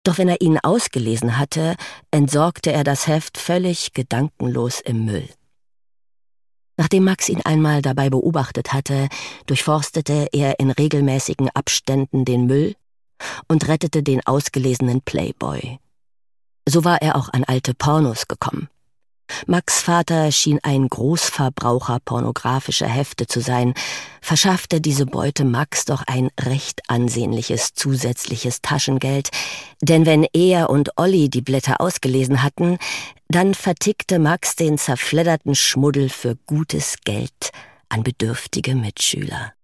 Doch wenn er ihn ausgelesen hatte, entsorgte er das Heft völlig gedankenlos im Müll. Nachdem Max ihn einmal dabei beobachtet hatte, durchforstete er in regelmäßigen Abständen den Müll und rettete den ausgelesenen Playboy. So war er auch an alte Pornos gekommen. Max' Vater schien ein Großverbraucher pornografischer Hefte zu sein, verschaffte diese Beute Max doch ein recht ansehnliches zusätzliches Taschengeld, denn wenn er und Olli die Blätter ausgelesen hatten, dann vertickte Max den zerfledderten Schmuddel für gutes Geld an bedürftige Mitschüler.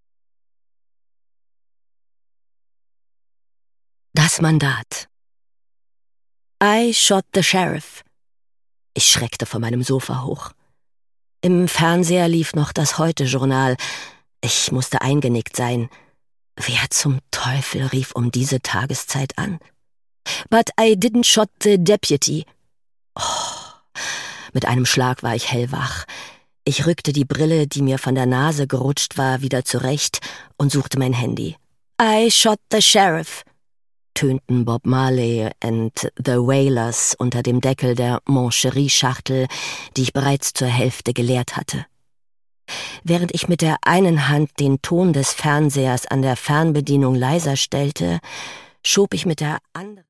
Das Mandat. I shot the sheriff. Ich schreckte von meinem Sofa hoch. Im Fernseher lief noch das Heute-Journal. Ich musste eingenickt sein. Wer zum Teufel rief um diese Tageszeit an? But I didn't shot the deputy. Oh, mit einem Schlag war ich hellwach. Ich rückte die Brille, die mir von der Nase gerutscht war, wieder zurecht und suchte mein Handy. I shot the sheriff, tönten Bob Marley and the Wailers unter dem Deckel der Moncherie-Schachtel, die ich bereits zur Hälfte geleert hatte. Während ich mit der einen Hand den Ton des Fernsehers an der Fernbedienung leiser stellte, schob ich mit der anderen